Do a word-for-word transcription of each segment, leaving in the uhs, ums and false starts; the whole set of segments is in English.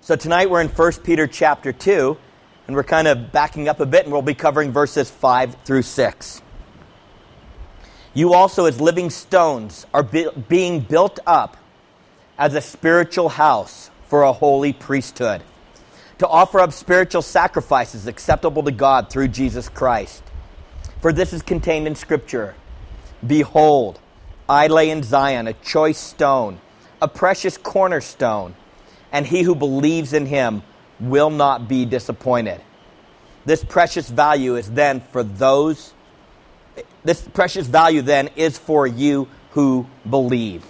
So tonight we're in First Peter chapter two, and we're kind of backing up a bit, and we'll be covering verses five through six. You also, as living stones, are be- being built up as a spiritual house for a holy priesthood, to offer up spiritual sacrifices acceptable to God through Jesus Christ. For this is contained in Scripture. Behold, I lay in Zion a choice stone, a precious cornerstone, and he who believes in him will not be disappointed. This precious value is then for those, this precious value then is for you who believe.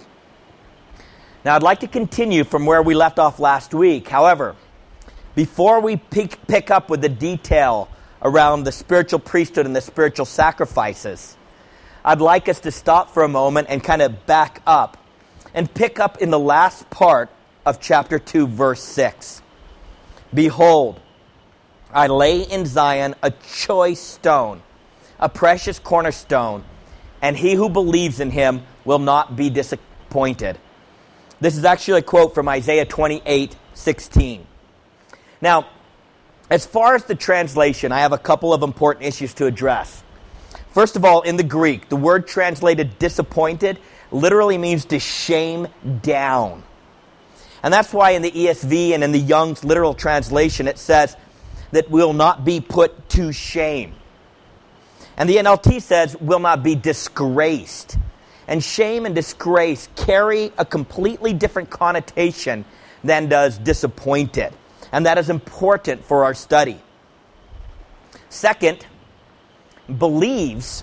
Now I'd like to continue from where we left off last week. However, before we pick, pick up with the detail around the spiritual priesthood and the spiritual sacrifices, I'd like us to stop for a moment and kind of back up and pick up in the last part of chapter two, verse six. Behold, I lay in Zion a choice stone, a precious cornerstone, and he who believes in him will not be disappointed. This is actually a quote from Isaiah twenty-eight sixteen. Now, as far as the translation, I have a couple of important issues to address. First of all, in the Greek, the word translated disappointed literally means to shame down. And that's why in the E S V and in the Young's literal translation, it says that will not be put to shame. And the N L T says will not be disgraced. And shame and disgrace carry a completely different connotation than does disappointed. And that is important for our study. Second, believes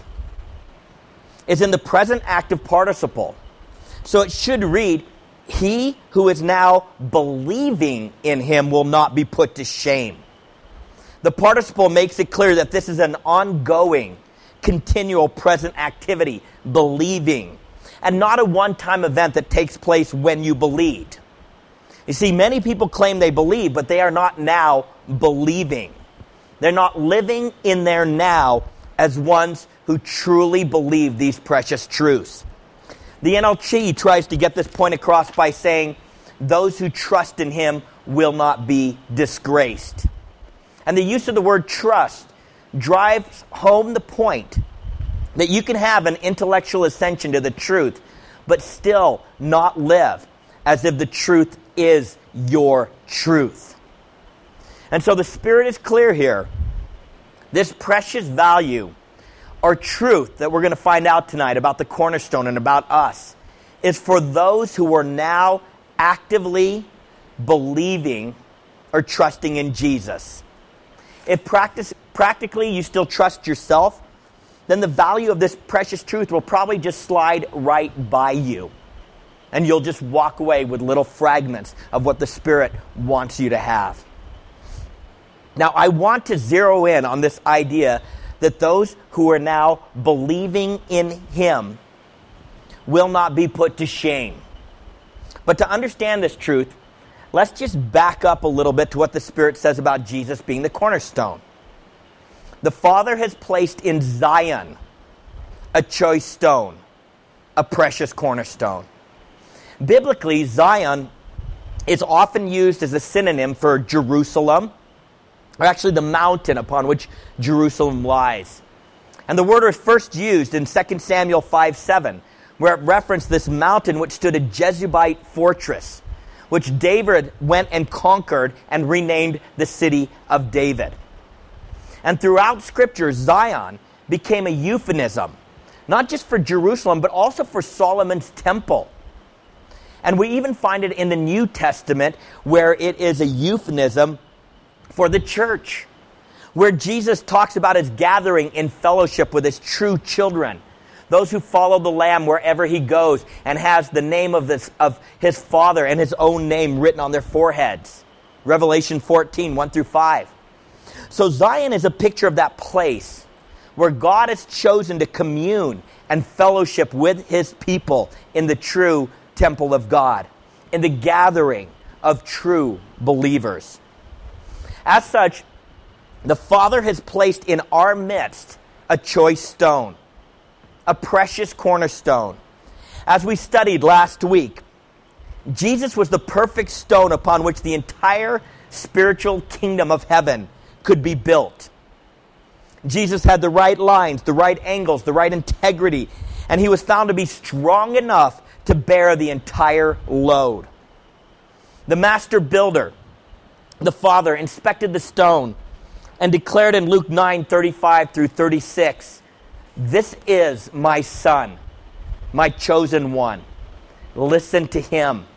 is in the present active participle. So it should read, he who is now believing in him will not be put to shame. The participle makes it clear that this is an ongoing, continual present activity, believing, and not a one-time event that takes place when you believed. You see, many people claim they believe, but they are not now believing. They're not living in their now as ones who truly believe these precious truths. The N L T tries to get this point across by saying, those who trust in him will not be disgraced. And the use of the word trust drives home the point that you can have an intellectual ascension to the truth, but still not live as if the truth is your truth. And so the Spirit is clear here. This precious value or truth that we're going to find out tonight about the cornerstone and about us is for those who are now actively believing or trusting in Jesus. If practice, practically you still trust yourself, then the value of this precious truth will probably just slide right by you. And you'll just walk away with little fragments of what the Spirit wants you to have. Now, I want to zero in on this idea that those who are now believing in him will not be put to shame. But to understand this truth, let's just back up a little bit to what the Spirit says about Jesus being the cornerstone. The Father has placed in Zion a choice stone, a precious cornerstone. Biblically, Zion is often used as a synonym for Jerusalem, or actually the mountain upon which Jerusalem lies. And the word was first used in Second Samuel five seven, where it referenced this mountain which stood a Jebusite fortress, which David went and conquered and renamed the city of David. And throughout Scripture, Zion became a euphemism, not just for Jerusalem, but also for Solomon's temple. And we even find it in the New Testament where it is a euphemism for the church, where Jesus talks about his gathering in fellowship with his true children, those who follow the Lamb wherever he goes and has the name of, this, of his Father and his own name written on their foreheads. Revelation fourteen, one through five. So Zion is a picture of that place where God has chosen to commune and fellowship with his people in the true temple of God, in the gathering of true believers. As such, the Father has placed in our midst a choice stone, a precious cornerstone. As we studied last week, Jesus was the perfect stone upon which the entire spiritual kingdom of heaven could be built. Jesus had the right lines, the right angles, the right integrity, and he was found to be strong enough to bear the entire load. The master builder, the Father, inspected the stone and declared in Luke nine thirty-five through thirty-six, "This is my Son, my chosen one. Listen to him."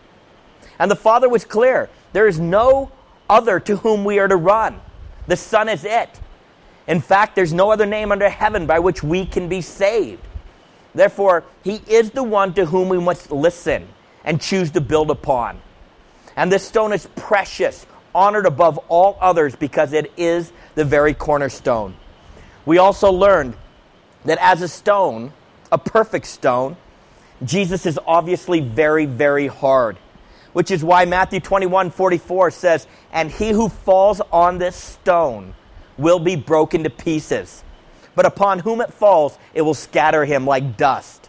And the Father was clear. There is no other to whom we are to run. The Son is it. In fact, there's no other name under heaven by which we can be saved. Therefore, he is the one to whom we must listen and choose to build upon. And this stone is precious, honored above all others because it is the very cornerstone. We also learned that as a stone, a perfect stone, Jesus is obviously very, very hard, which is why Matthew twenty-one forty-four says, "And he who falls on this stone will be broken to pieces, but upon whom it falls, it will scatter him like dust."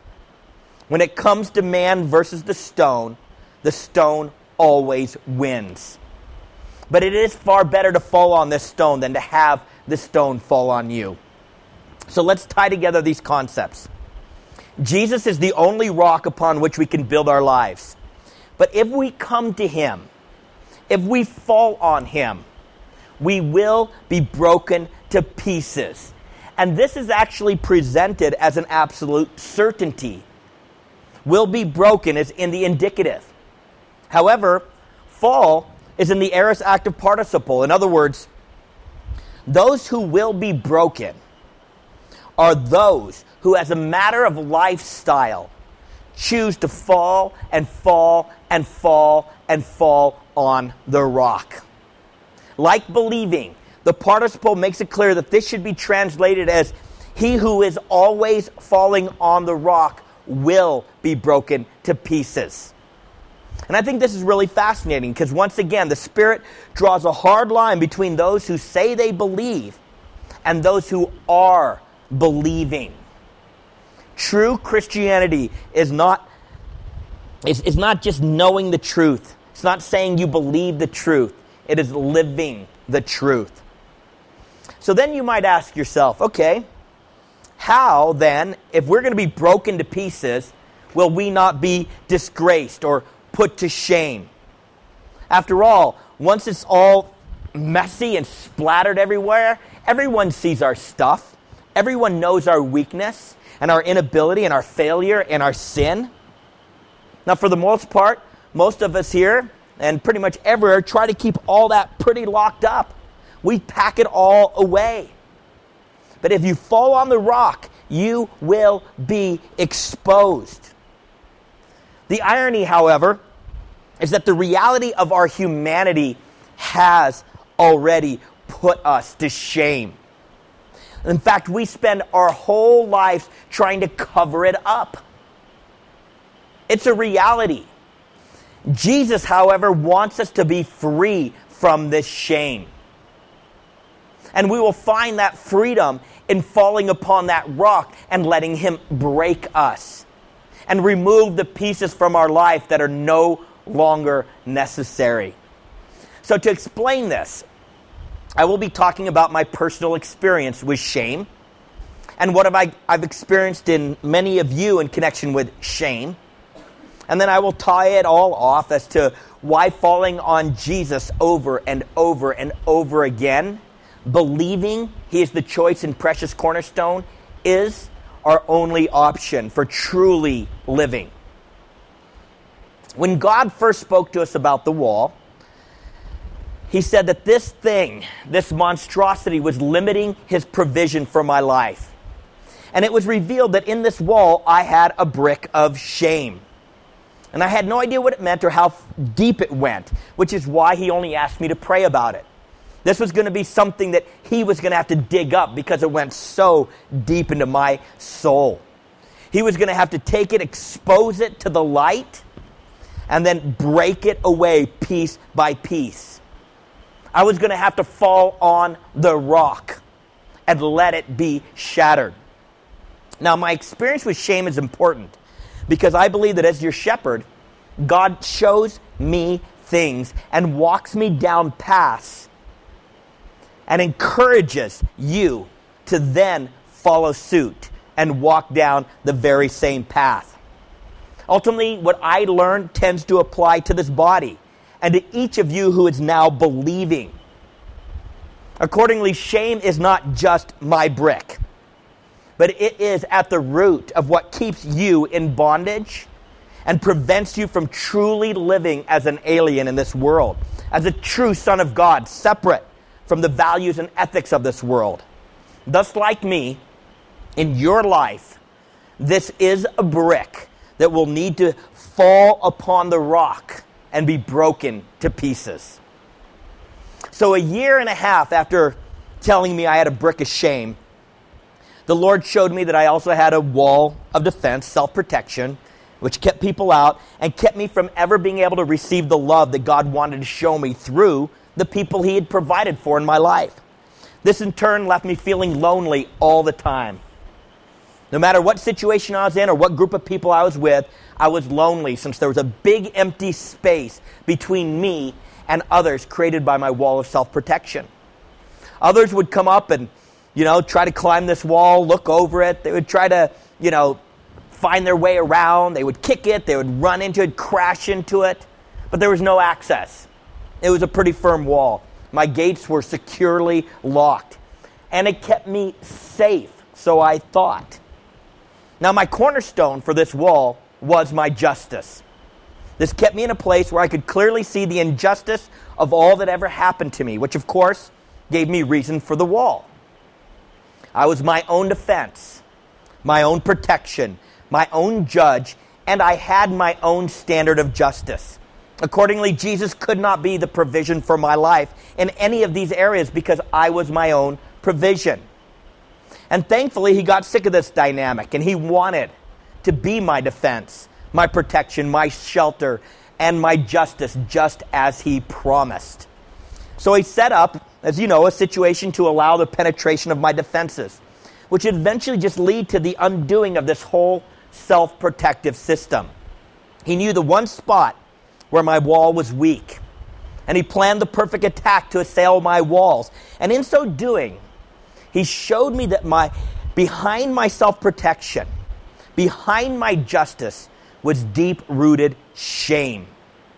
When it comes to man versus the stone, the stone always wins. But it is far better to fall on this stone than to have the stone fall on you. So let's tie together these concepts. Jesus is the only rock upon which we can build our lives. But if we come to him, if we fall on him, we will be broken to pieces. And this is actually presented as an absolute certainty. Will be broken is in the indicative. However, fall is in the aorist active participle. In other words, those who will be broken are those who, as a matter of lifestyle, choose to fall and fall and fall and fall on the rock. Like believing, the participle makes it clear that this should be translated as, he who is always falling on the rock will be broken to pieces. And I think this is really fascinating because once again, the Spirit draws a hard line between those who say they believe and those who are believing. True Christianity is not, is, is not just knowing the truth. It's not saying you believe the truth. It is living the truth. So then you might ask yourself, okay, how then, if we're going to be broken to pieces, will we not be disgraced or put to shame? After all, once it's all messy and splattered everywhere, everyone sees our stuff. Everyone knows our weakness and our inability and our failure and our sin. Now, for the most part, most of us here and pretty much everywhere try to keep all that pretty locked up. We pack it all away. But if you fall on the rock, you will be exposed. The irony, however, is that the reality of our humanity has already put us to shame. In fact, we spend our whole lives trying to cover it up. It's a reality. Jesus, however, wants us to be free from this shame. And we will find that freedom in falling upon that rock and letting him break us and remove the pieces from our life that are no longer necessary. So to explain this, I will be talking about my personal experience with shame and what have I, I've experienced in many of you in connection with shame. And then I will tie it all off as to why falling on Jesus over and over and over again, believing he is the choice and precious cornerstone, is our only option for truly living. When God first spoke to us about the wall, he said that this thing, this monstrosity, was limiting his provision for my life. And it was revealed that in this wall I had a brick of shame. And I had no idea what it meant or how deep it went, which is why he only asked me to pray about it. This was going to be something that he was going to have to dig up because it went so deep into my soul. He was going to have to take it, expose it to the light, and then break it away piece by piece. I was going to have to fall on the rock and let it be shattered. Now, my experience with shame is important because I believe that as your shepherd, God shows me things and walks me down paths and encourages you to then follow suit and walk down the very same path. Ultimately, what I learned tends to apply to this body and to each of you who is now believing. Accordingly, shame is not just my brick, but it is at the root of what keeps you in bondage and prevents you from truly living as an alien in this world, as a true son of God, separate from the values and ethics of this world. Thus, like me, in your life, this is a brick that will need to fall upon the rock and be broken to pieces. So a year and a half after telling me I had a brick of shame, the Lord showed me that I also had a wall of defense, self-protection, which kept people out and kept me from ever being able to receive the love that God wanted to show me through the people He had provided for in my life. This in turn left me feeling lonely all the time. No matter what situation I was in or what group of people I was with, I was lonely since there was a big empty space between me and others created by my wall of self-protection. Others would come up and, you know, try to climb this wall, look over it. They would try to, you know, find their way around. They would kick it. They would run into it, crash into it. But there was no access. It was a pretty firm wall. My gates were securely locked. And it kept me safe, so I thought. Now, my cornerstone for this wall was my justice. This kept me in a place where I could clearly see the injustice of all that ever happened to me, which, of course, gave me reason for the wall. I was my own defense, my own protection, my own judge, and I had my own standard of justice. Accordingly, Jesus could not be the provision for my life in any of these areas because I was my own provision. And thankfully, He got sick of this dynamic, and He wanted to be my defense, my protection, my shelter, and my justice, just as He promised. So He set up, as you know, a situation to allow the penetration of my defenses, which would eventually just lead to the undoing of this whole self-protective system. He knew the one spot where my wall was weak, and He planned the perfect attack to assail my walls. And in so doing, He showed me that my behind my self-protection, behind my justice, was deep-rooted shame.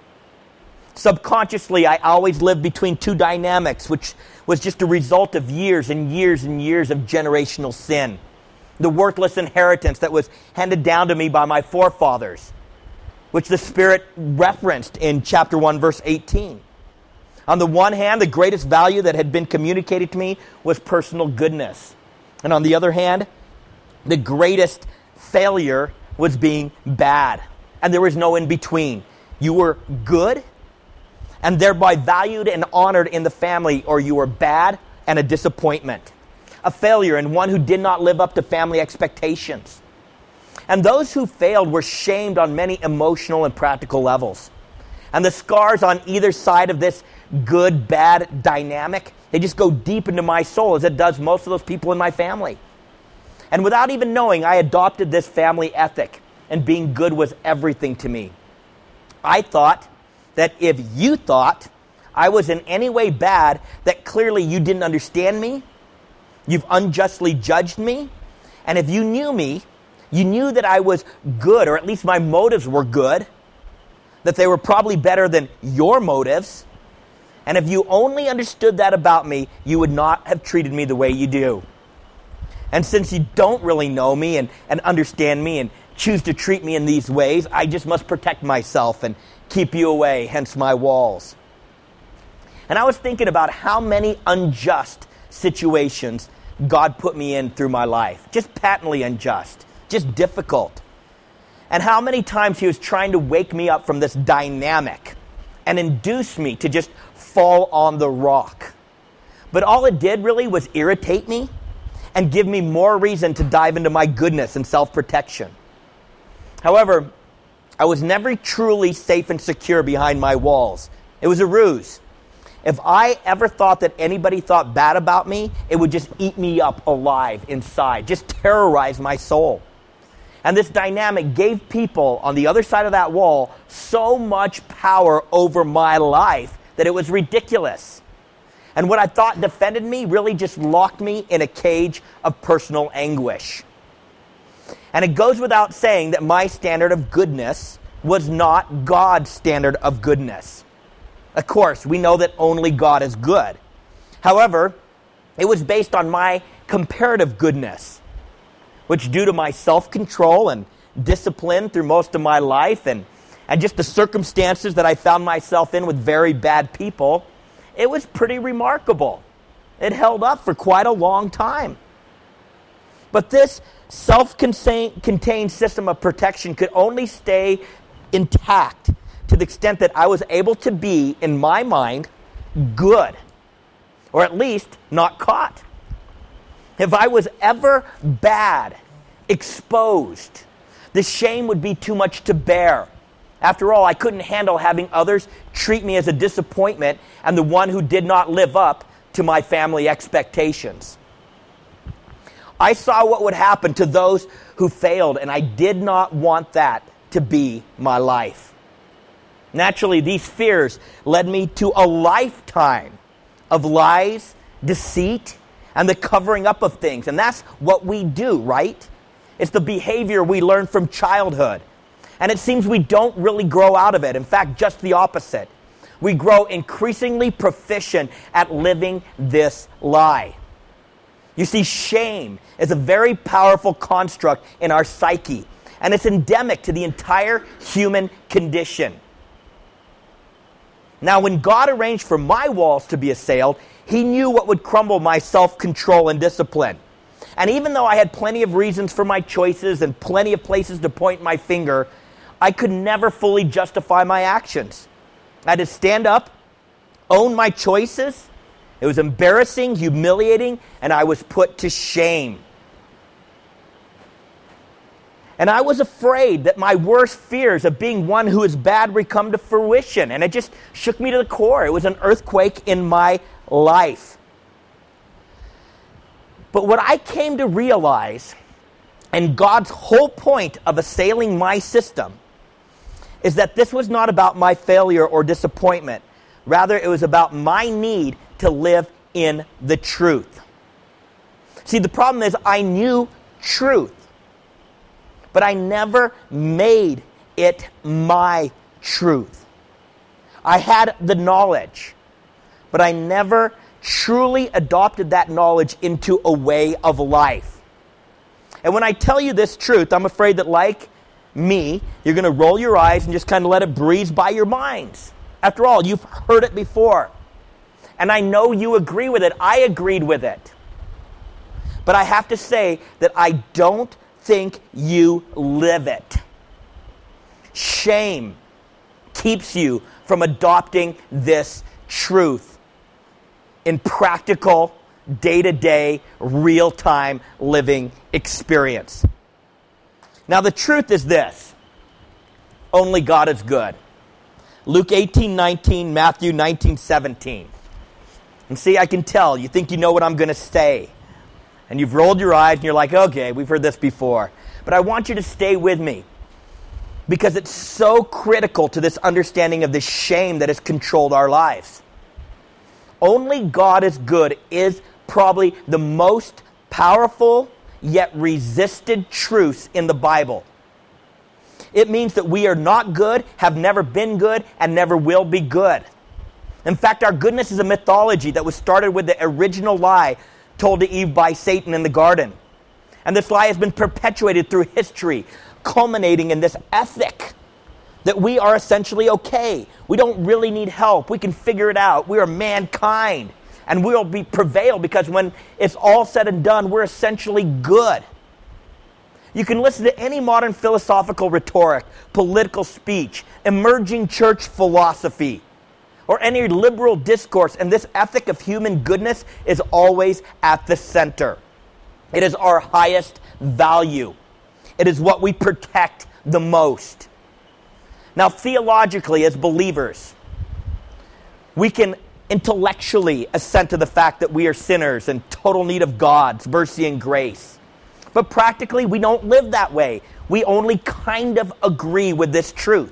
Subconsciously, I always lived between two dynamics, which was just a result of years and years and years of generational sin. The worthless inheritance that was handed down to me by my forefathers, which the Spirit referenced in chapter one, verse eighteen. On the one hand, the greatest value that had been communicated to me was personal goodness. And on the other hand, the greatest failure was being bad. And there was no in between. You were good and thereby valued and honored in the family, or you were bad and a disappointment, a failure, and one who did not live up to family expectations. And those who failed were shamed on many emotional and practical levels. And the scars on either side of this good-bad dynamic, they just go deep into my soul, as it does most of those people in my family. And without even knowing, I adopted this family ethic, and being good was everything to me. I thought that if you thought I was in any way bad, that clearly you didn't understand me, you've unjustly judged me, and if you knew me, you knew that I was good, or at least my motives were good, that they were probably better than your motives, and if you only understood that about me, you would not have treated me the way you do. And since you don't really know me and, and understand me and choose to treat me in these ways, I just must protect myself and keep you away, hence my walls. And I was thinking about how many unjust situations God put me in through my life. Just patently unjust, just difficult. And how many times He was trying to wake me up from this dynamic and induce me to just fall on the rock. But all it did really was irritate me and give me more reason to dive into my goodness and self-protection. However, I was never truly safe and secure behind my walls. It was a ruse. If I ever thought that anybody thought bad about me, it would just eat me up alive inside, just terrorize my soul. And this dynamic gave people on the other side of that wall so much power over my life that it was ridiculous. And what I thought defended me really just locked me in a cage of personal anguish. And it goes without saying that my standard of goodness was not God's standard of goodness. Of course, we know that only God is good. However, it was based on my comparative goodness, which due to my self-control and discipline through most of my life and, and just the circumstances that I found myself in with very bad people, it was pretty remarkable. It held up for quite a long time. But this self-contained system of protection could only stay intact to the extent that I was able to be, in my mind, good, or at least not caught. If I was ever bad, exposed, the shame would be too much to bear. After all, I couldn't handle having others treat me as a disappointment and the one who did not live up to my family expectations. I saw what would happen to those who failed, and I did not want that to be my life. Naturally, these fears led me to a lifetime of lies, deceit, and the covering up of things. And that's what we do, right? It's the behavior we learn from childhood. And it seems we don't really grow out of it. In fact, just the opposite. We grow increasingly proficient at living this lie. You see, shame is a very powerful construct in our psyche, and it's endemic to the entire human condition. Now, when God arranged for my walls to be assailed, He knew what would crumble my self-control and discipline. And even though I had plenty of reasons for my choices and plenty of places to point my finger, I could never fully justify my actions. I had to stand up, own my choices. It was embarrassing, humiliating, and I was put to shame. And I was afraid that my worst fears of being one who is bad would come to fruition. And it just shook me to the core. It was an earthquake in my life. But what I came to realize, and God's whole point of assailing my system, is that this was not about my failure or disappointment. Rather, it was about my need to live in the truth. See, the problem is I knew truth, but I never made it my truth. I had the knowledge, but I never truly adopted that knowledge into a way of life. And when I tell you this truth, I'm afraid that like me, you're going to roll your eyes and just kind of let it breeze by your minds. After all, you've heard it before. And I know you agree with it. I agreed with it. But I have to say that I don't think you live it. Shame keeps you from adopting this truth in practical, day-to-day, real-time living experience. Now, the truth is this: only God is good. Luke eighteen nineteen, Matthew nineteen seventeen. And see, I can tell, you think you know what I'm going to say. And you've rolled your eyes and you're like, okay, we've heard this before. But I want you to stay with me, because it's so critical to this understanding of the shame that has controlled our lives. Only God is good is probably the most powerful yet resisted truths in the Bible. It means that we are not good, have never been good, and never will be good. In fact, our goodness is a mythology that was started with the original lie told to Eve by Satan in the garden. And this lie has been perpetuated through history, culminating in this ethic that we are essentially okay. We don't really need help. We can figure it out. We are mankind. And we'll be prevail because when it's all said and done, we're essentially good. You can listen to any modern philosophical rhetoric, political speech, emerging church philosophy, or any liberal discourse, and this ethic of human goodness is always at the center. It is our highest value. It is what we protect the most. Now, theologically, as believers, we can intellectually assent to the fact that we are sinners in total need of God's mercy and grace. But practically, we don't live that way. we only kind of agree with this truth.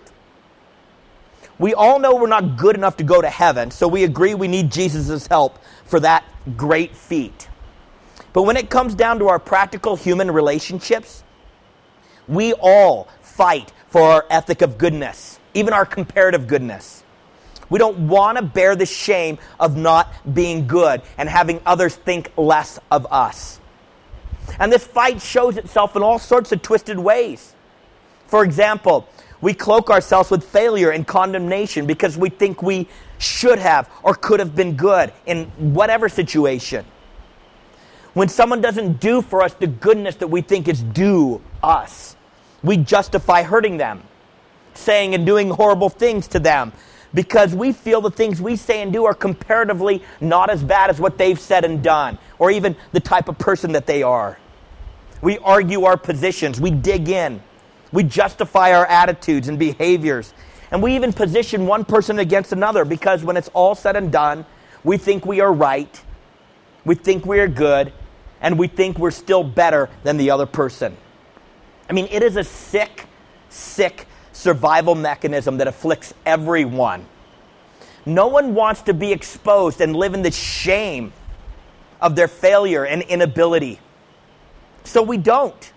We all know we're not good enough to go to heaven, so we agree we need Jesus' help for that great feat. But when it comes down to our practical human relationships, we all fight for our ethic of goodness, even our comparative goodness. We don't want to bear the shame of not being good and having others think less of us. And this fight shows itself in all sorts of twisted ways. For example, we cloak ourselves with failure and condemnation because we think we should have or could have been good in whatever situation. When someone doesn't do for us the goodness that we think is due us, we justify hurting them, saying and doing horrible things to them, because we feel the things we say and do are comparatively not as bad as what they've said and done, or even the type of person that they are. We argue our positions, we dig in, we justify our attitudes and behaviors, and we even position one person against another, because when it's all said and done, we think we are right, we think we are good, and we think we're still better than the other person. I mean, it is a sick, sick survival mechanism that afflicts everyone. No one wants to be exposed and live in the shame of their failure and inability. So we don't.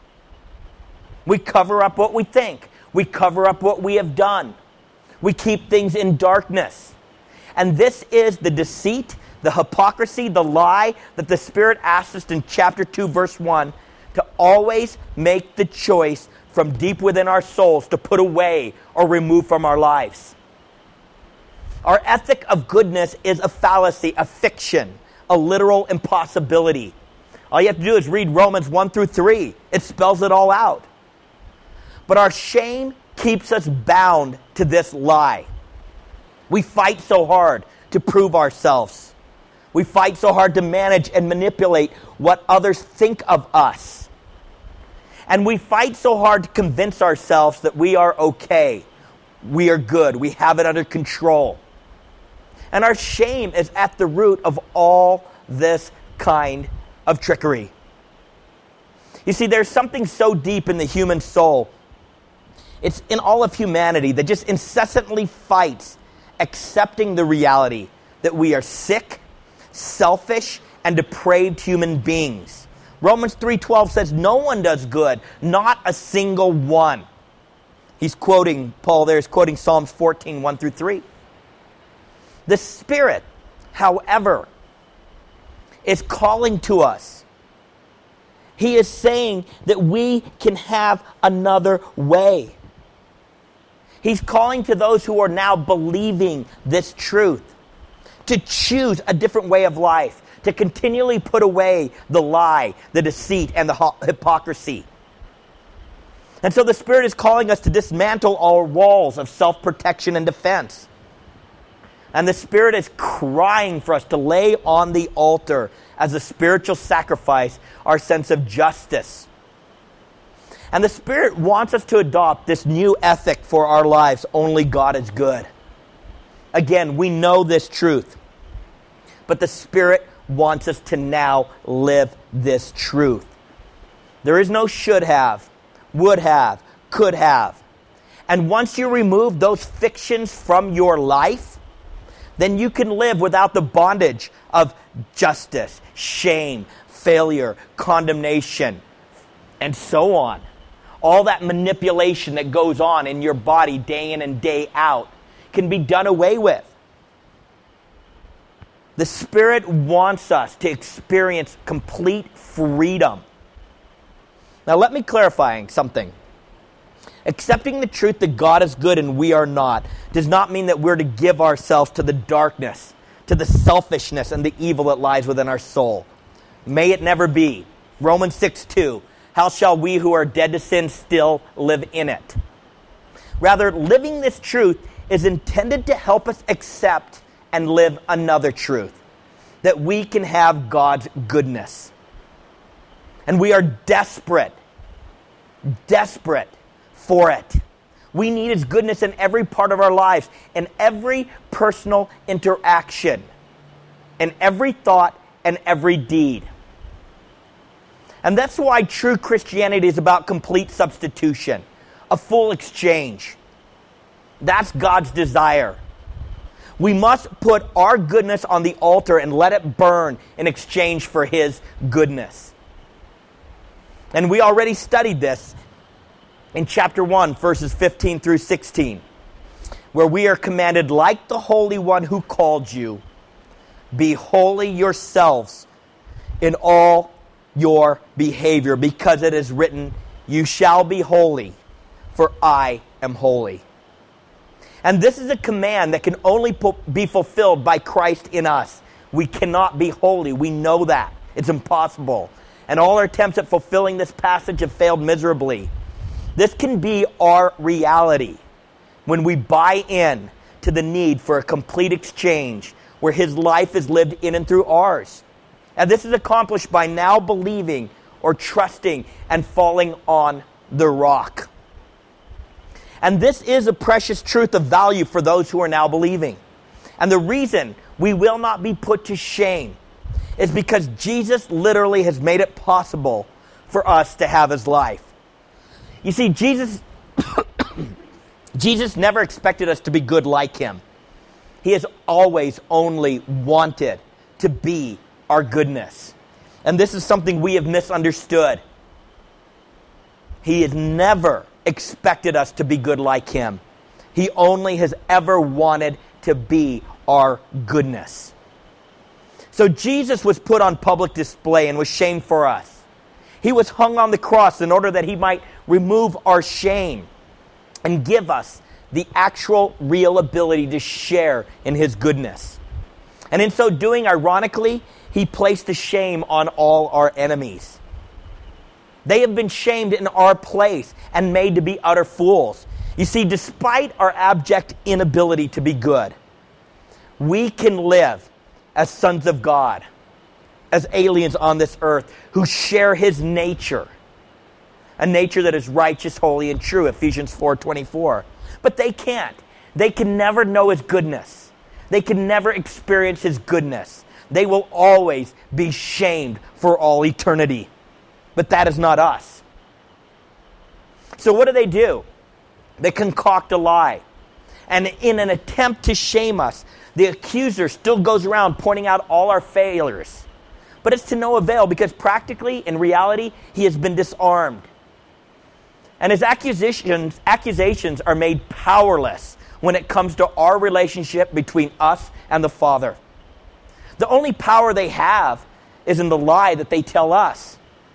We cover up what we think. We cover up what we have done. We keep things in darkness. And this is the deceit, the hypocrisy, the lie that the Spirit asks us in chapter two, verse one, to always make the choice from deep within our souls to put away or remove from our lives. Our ethic of goodness is a fallacy, a fiction, a literal impossibility. All you have to do is read Romans one through three. It spells it all out. But our shame keeps us bound to this lie. We fight so hard to prove ourselves. We fight so hard to manage and manipulate what others think of us. And we fight so hard to convince ourselves that we are okay, we are good, we have it under control. And our shame is at the root of all this kind of trickery. You see, there's something so deep in the human soul, it's in all of humanity, that just incessantly fights accepting the reality that we are sick, selfish, and depraved human beings. Romans three twelve says, no one does good, not a single one. He's quoting, Paul there is quoting Psalms fourteen, one through three. The Spirit, however, is calling to us. He is saying that we can have another way. He's calling to those who are now believing this truth to choose a different way of life, to continually put away the lie, the deceit, and the hypocrisy. And so the Spirit is calling us to dismantle our walls of self-protection and defense. And the Spirit is crying for us to lay on the altar as a spiritual sacrifice our sense of justice. And the Spirit wants us to adopt this new ethic for our lives. Only God is good. Again, we know this truth. But the Spirit wants us to now live this truth. There is no should have, would have, could have. And once you remove those fictions from your life, then you can live without the bondage of justice, shame, failure, condemnation, and so on. All that manipulation that goes on in your body day in and day out can be done away with. The Spirit wants us to experience complete freedom. Now let me clarify something. Accepting the truth that God is good and we are not does not mean that we're to give ourselves to the darkness, to the selfishness and the evil that lies within our soul. May it never be. Romans six two, how shall we who are dead to sin still live in it? Rather, living this truth is intended to help us accept and live another truth, that we can have God's goodness. And we are desperate, desperate for it. We need His goodness in every part of our lives, in every personal interaction, in every thought and every deed. And that's why true Christianity is about complete substitution, a full exchange. That's God's desire. We must put our goodness on the altar and let it burn in exchange for His goodness. And we already studied this in chapter one, verses fifteen through sixteen, where we are commanded, like the Holy One who called you, be holy yourselves in all your behavior, because it is written, you shall be holy, for I am holy. And this is a command that can only be fulfilled by Christ in us. We cannot be holy. We know that. It's impossible. And all our attempts at fulfilling this passage have failed miserably. This can be our reality when we buy in to the need for a complete exchange where His life is lived in and through ours. And this is accomplished by now believing or trusting and falling on the rock. And this is a precious truth of value for those who are now believing. And the reason we will not be put to shame is because Jesus literally has made it possible for us to have His life. You see, Jesus, Jesus never expected us to be good like Him. He has always only wanted to be our goodness. And this is something we have misunderstood. He has never expected us to be good like Him. He only has ever wanted to be our goodness. So Jesus was put on public display and was shamed for us. He was hung on the cross in order that He might remove our shame and give us the actual real ability to share in His goodness. And in so doing, ironically, He placed the shame on all our enemies. They have been shamed in our place and made to be utter fools. You see, despite our abject inability to be good, we can live as sons of God, as aliens on this earth who share His nature, a nature that is righteous, holy, and true, Ephesians four twenty-four. But they can't. They can never know His goodness. They can never experience His goodness. They will always be shamed for all eternity. But that is not us. So what do they do? They concoct a lie. And in an attempt to shame us, the accuser still goes around pointing out all our failures. But it's to no avail, because practically, in reality, he has been disarmed. And his accusations, accusations are made powerless when it comes to our relationship between us and the Father. The only power they have is in the lie that they tell us.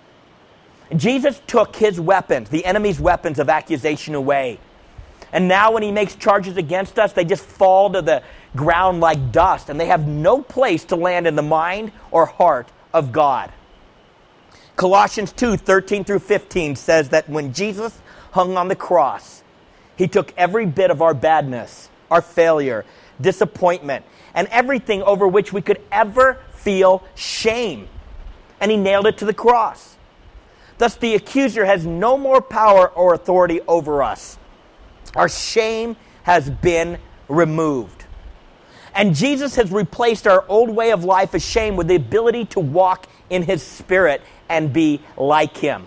Jesus took his weapons, the enemy's weapons of accusation, away. And now when he makes charges against us, they just fall to the ground like dust, and they have no place to land in the mind or heart of God. Colossians two thirteen through fifteen says that when Jesus hung on the cross, He took every bit of our badness, our failure, disappointment, and everything over which we could ever feel shame, and He nailed it to the cross. Thus, the accuser has no more power or authority over us. Our shame has been removed. And Jesus has replaced our old way of life of shame with the ability to walk in His Spirit and be like Him.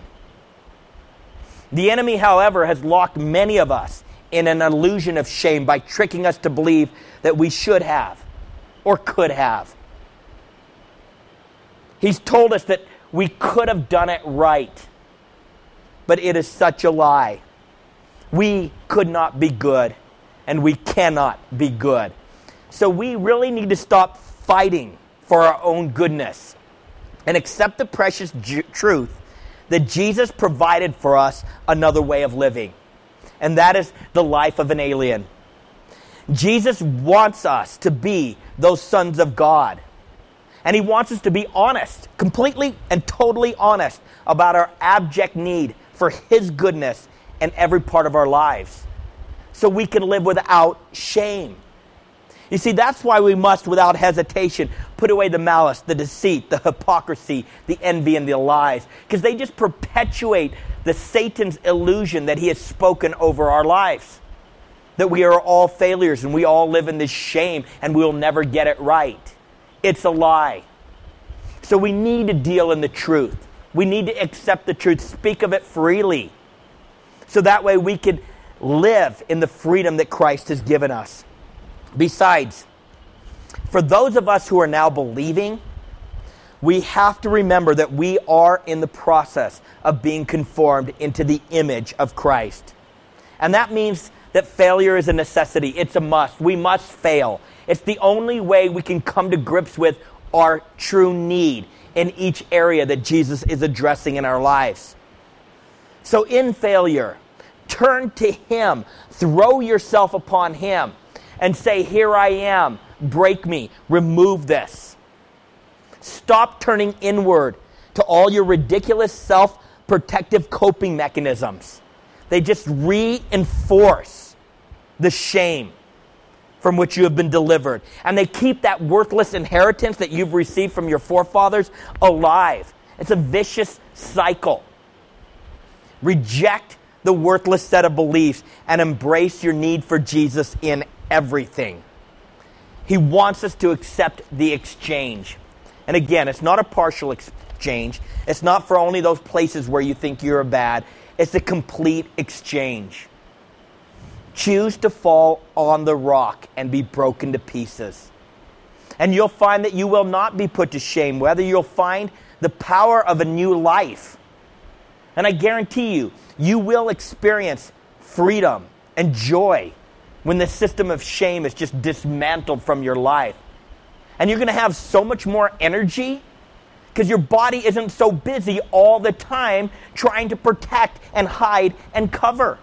The enemy, however, has locked many of us in an illusion of shame by tricking us to believe that we should have or could have. He's told us that we could have done it right. But it is such a lie. We could not be good, and we cannot be good. So we really need to stop fighting for our own goodness and accept the precious ju- truth that Jesus provided for us another way of living. And that is the life of an alien. Jesus wants us to be those sons of God. And He wants us to be honest, completely and totally honest about our abject need for His goodness in every part of our lives, so we can live without shame. You see, that's why we must, without hesitation, put away the malice, the deceit, the hypocrisy, the envy, and the lies, because they just perpetuate the Satan's illusion that he has spoken over our lives, that we are all failures and we all live in this shame and we'll never get it right. It's a lie. So we need to deal in the truth. We need to accept the truth, speak of it freely, so that way we can live in the freedom that Christ has given us. Besides, for those of us who are now believing, we have to remember that we are in the process of being conformed into the image of Christ. And that means that failure is a necessity. It's a must. We must fail. It's the only way we can come to grips with our true need in each area that Jesus is addressing in our lives. So in failure, turn to Him. Throw yourself upon Him and say, here I am. Break me. Remove this. Stop turning inward to all your ridiculous self-protective coping mechanisms. They just reinforce the shame from which you have been delivered. And they keep that worthless inheritance that you've received from your forefathers alive. It's a vicious cycle. Reject the worthless set of beliefs and embrace your need for Jesus in everything. He wants us to accept the exchange. And again, it's not a partial exchange. It's not for only those places where you think you're bad. It's a complete exchange. Choose to fall on the rock and be broken to pieces. And you'll find that you will not be put to shame, whether you'll find the power of a new life. And I guarantee you, you will experience freedom and joy when the system of shame is just dismantled from your life. And you're going to have so much more energy because your body isn't so busy all the time trying to protect and hide and cover.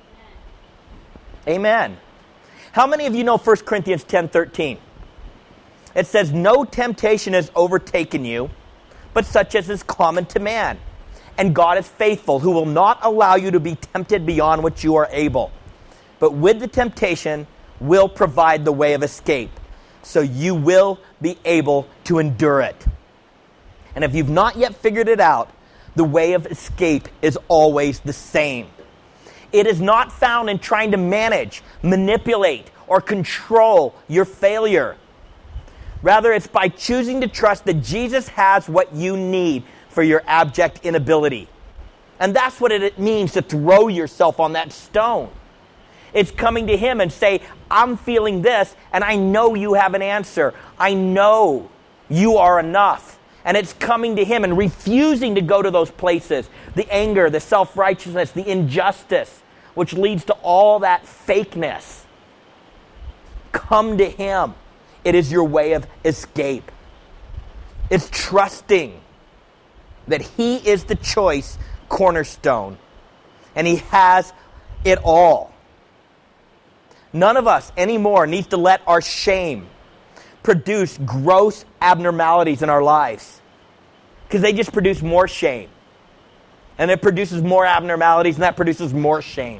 Amen. How many of you know First Corinthians ten thirteen? It says, no temptation has overtaken you, but such as is common to man. And God is faithful, who will not allow you to be tempted beyond what you are able. But with the temptation will provide the way of escape, so you will be able to endure it. And if you've not yet figured it out, the way of escape is always the same. It is not found in trying to manage, manipulate, or control your failure. Rather, it's by choosing to trust that Jesus has what you need for your abject inability. And that's what it means to throw yourself on that stone. It's coming to Him and say, I'm feeling this, and I know you have an answer. I know you are enough. And it's coming to Him and refusing to go to those places. The anger, the self-righteousness, the injustice, which leads to all that fakeness. Come to Him. It is your way of escape. It's trusting that He is the choice cornerstone. And He has it all. None of us anymore needs to let our shame produce gross abnormalities in our lives. Because they just produce more shame. And it produces more abnormalities, and that produces more shame.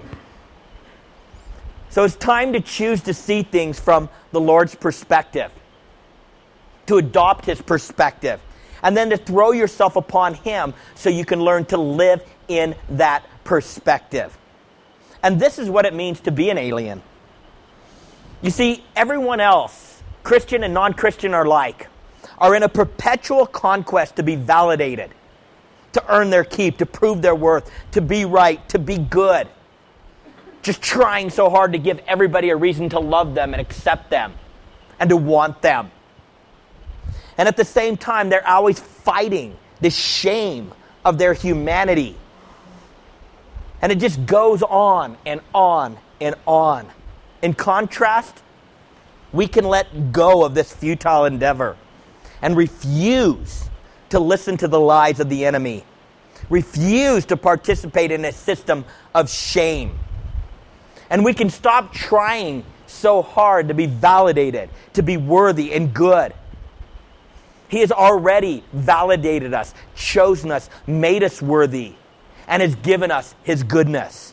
So it's time to choose to see things from the Lord's perspective. To adopt His perspective. And then to throw yourself upon Him so you can learn to live in that perspective. And this is what it means to be an alien. You see, everyone else, Christian and non-Christian alike, are in a perpetual conquest to be validated, to earn their keep, to prove their worth, to be right, to be good. Just trying so hard to give everybody a reason to love them and accept them and to want them. And at the same time, they're always fighting the shame of their humanity. And it just goes on and on and on. In contrast, we can let go of this futile endeavor and refuse to listen to the lies of the enemy. Refuse to participate in a system of shame. And we can stop trying so hard to be validated, to be worthy and good. He has already validated us, chosen us, made us worthy, and has given us His goodness.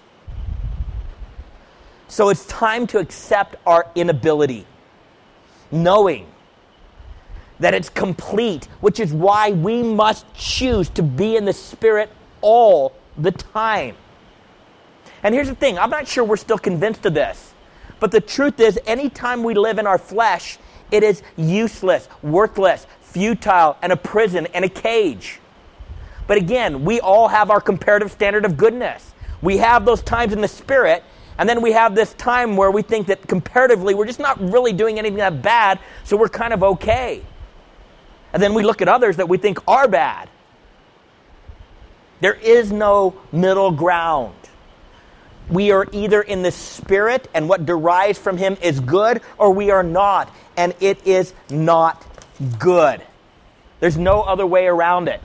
So it's time to accept our inability, knowing that it's complete, which is why we must choose to be in the Spirit all the time. And here's the thing, I'm not sure we're still convinced of this, but the truth is, anytime we live in our flesh, it is useless, worthless, futile, and a prison and a cage. But again, we all have our comparative standard of goodness. We have those times in the Spirit, and then we have this time where we think that comparatively we're just not really doing anything that bad, so we're kind of okay. And then we look at others that we think are bad. There is no middle ground. We are either in the Spirit and what derives from Him is good, or we are not, and it is not good. There's no other way around it.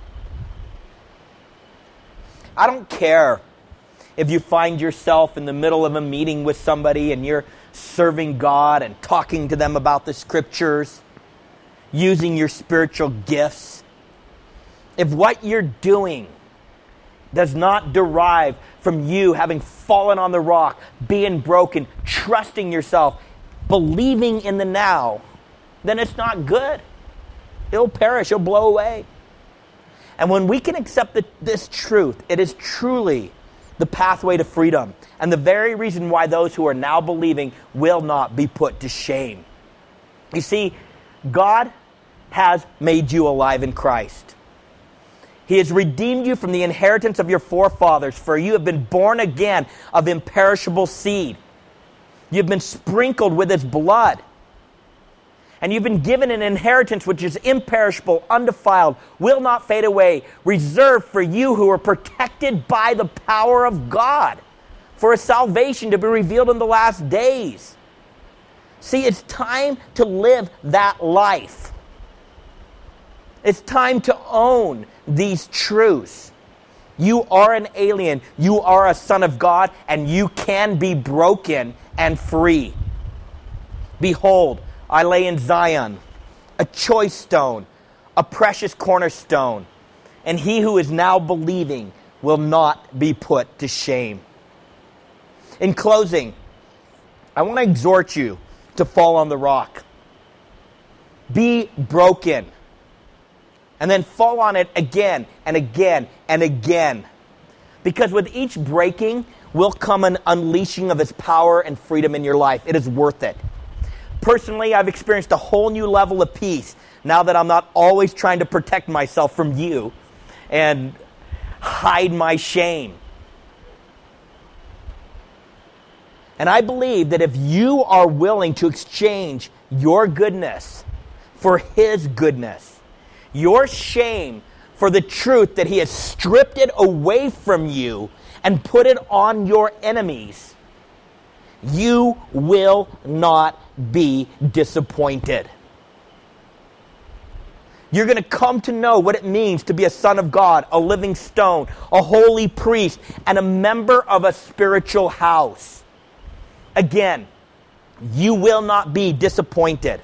I don't care if you find yourself in the middle of a meeting with somebody and you're serving God and talking to them about the Scriptures, using your spiritual gifts. If what you're doing does not derive from you having fallen on the rock, being broken, trusting yourself, believing in the now, then it's not good. It'll perish, it'll blow away. And when we can accept the, this truth, it is truly the pathway to freedom, and the very reason why those who are now believing will not be put to shame. You see, God has made you alive in Christ. He has redeemed you from the inheritance of your forefathers, for you have been born again of imperishable seed. You've been sprinkled with His blood. And you've been given an inheritance which is imperishable, undefiled, will not fade away, reserved for you who are protected by the power of God, for a salvation to be revealed in the last days. See, it's time to live that life. It's time to own these truths. You are an alien, you are a son of God, and you can be broken and free. Behold, I lay in Zion a choice stone, a precious cornerstone, and he who is now believing will not be put to shame. In closing, I want to exhort you to fall on the rock. Be broken. And then fall on it again and again and again. Because with each breaking will come an unleashing of His power and freedom in your life. It is worth it. Personally, I've experienced a whole new level of peace now that I'm not always trying to protect myself from you and hide my shame. And I believe that if you are willing to exchange your goodness for His goodness, your shame for the truth that He has stripped it away from you and put it on your enemies, you will not be disappointed. You're going to come to know what it means to be a son of God, a living stone, a holy priest, and a member of a spiritual house. Again, you will not be disappointed.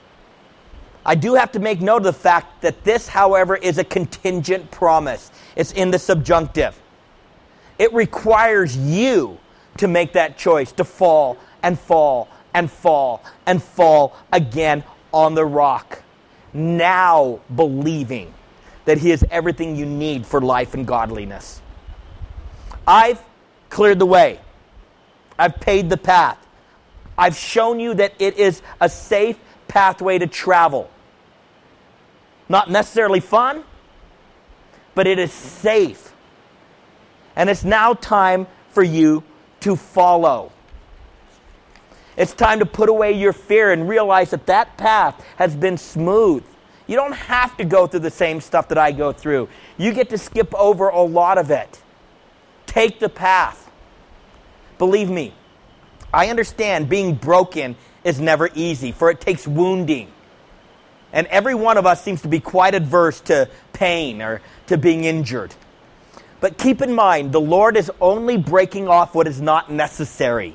I do have to make note of the fact that this, however, is a contingent promise. It's in the subjunctive. It requires you to make that choice, to fall and fall and fall and fall again on the rock. Now believing that He is everything you need for life and godliness. I've cleared the way. I've paved the path. I've shown you that it is a safe pathway to travel. Not necessarily fun, but it is safe. And it's now time for you to follow. It's time to put away your fear and realize that that path has been smooth. You don't have to go through the same stuff that I go through. You get to skip over a lot of it. Take the path. Believe me, I understand being broken is never easy, for it takes wounding. And every one of us seems to be quite adverse to pain or to being injured. But keep in mind, the Lord is only breaking off what is not necessary.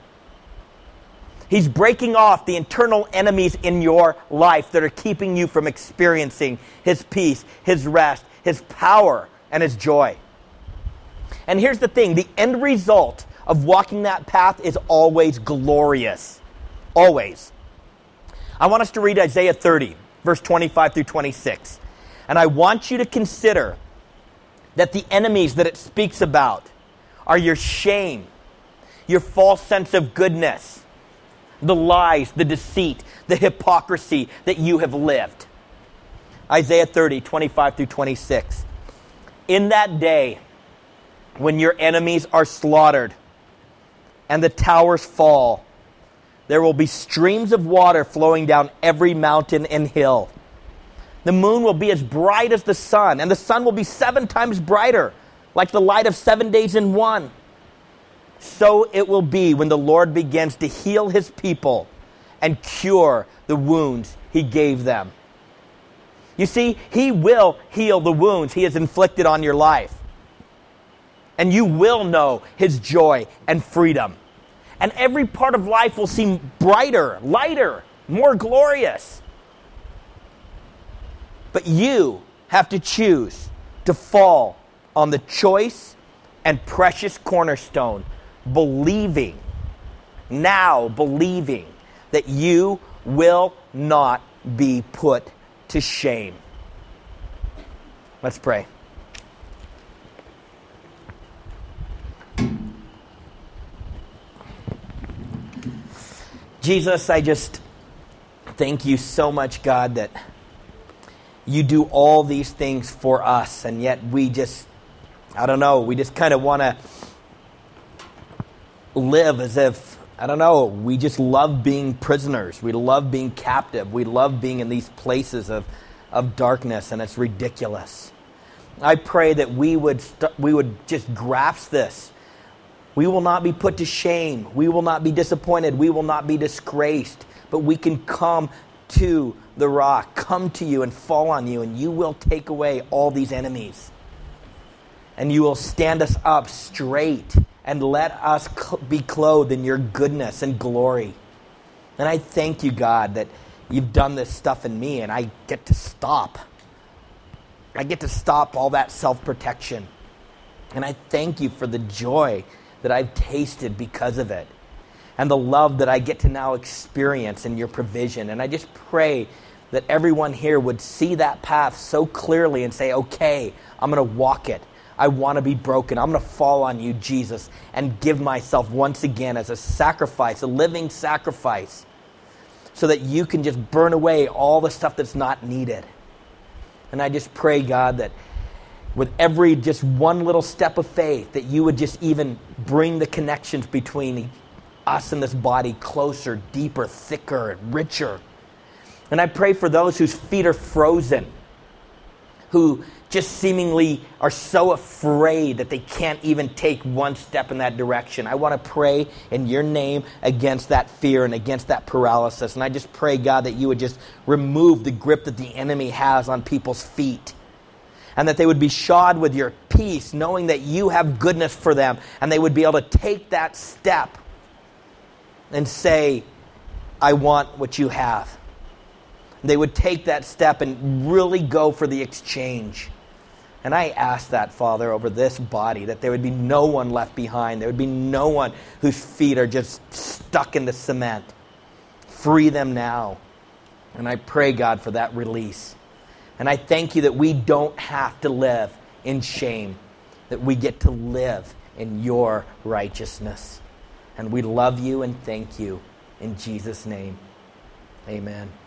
He's breaking off the internal enemies in your life that are keeping you from experiencing His peace, His rest, His power, and His joy. And here's the thing, the end result of walking that path is always glorious. Always. I want us to read Isaiah thirty, verse twenty-five through twenty-six. And I want you to consider that the enemies that it speaks about are your shame, your false sense of goodness, the lies, the deceit, the hypocrisy that you have lived. Isaiah thirty, twenty-five through twenty-six. In that day, when your enemies are slaughtered and the towers fall, there will be streams of water flowing down every mountain and hill. The moon will be as bright as the sun, and the sun will be seven times brighter, like the light of seven days in one. So it will be when the Lord begins to heal his people and cure the wounds he gave them. You see, he will heal the wounds he has inflicted on your life. And you will know his joy and freedom. And every part of life will seem brighter, lighter, more glorious. But you have to choose to fall on the choice and precious cornerstone, believing, now believing that you will not be put to shame. Let's pray. Jesus, I just thank you so much, God, that you do all these things for us, and yet we just, I don't know, we just kind of want to live as if, I don't know, we just love being prisoners. We love being captive. We love being in these places of, of darkness, and it's ridiculous. I pray that we would st- we would just grasp this. We will not be put to shame. We will not be disappointed. We will not be disgraced. But we can come to the rock, come to you and fall on you, and you will take away all these enemies. And you will stand us up straight and let us cl- be clothed in your goodness and glory. And I thank you, God, that you've done this stuff in me, and I get to stop. I get to stop all that self-protection. And I thank you for the joy that I've tasted because of it, and the love that I get to now experience in your provision. And I just pray that everyone here would see that path so clearly and say, okay, I'm going to walk it. I want to be broken. I'm going to fall on you, Jesus, and give myself once again as a sacrifice, a living sacrifice, so that you can just burn away all the stuff that's not needed. And I just pray, God, that with every just one little step of faith, that you would just even bring the connections between us and this body closer, deeper, thicker, and richer. And I pray for those whose feet are frozen, who just seemingly are so afraid that they can't even take one step in that direction. I want to pray in your name against that fear and against that paralysis. And I just pray, God, that you would just remove the grip that the enemy has on people's feet, and that they would be shod with your peace, knowing that you have goodness for them, and they would be able to take that step and say, I want what you have. They would take that step and really go for the exchange. And I ask that, Father, over this body, that there would be no one left behind. There would be no one whose feet are just stuck in the cement. Free them now. And I pray, God, for that release. And I thank you that we don't have to live in shame, that we get to live in your righteousness. And we love you and thank you in Jesus' name. Amen.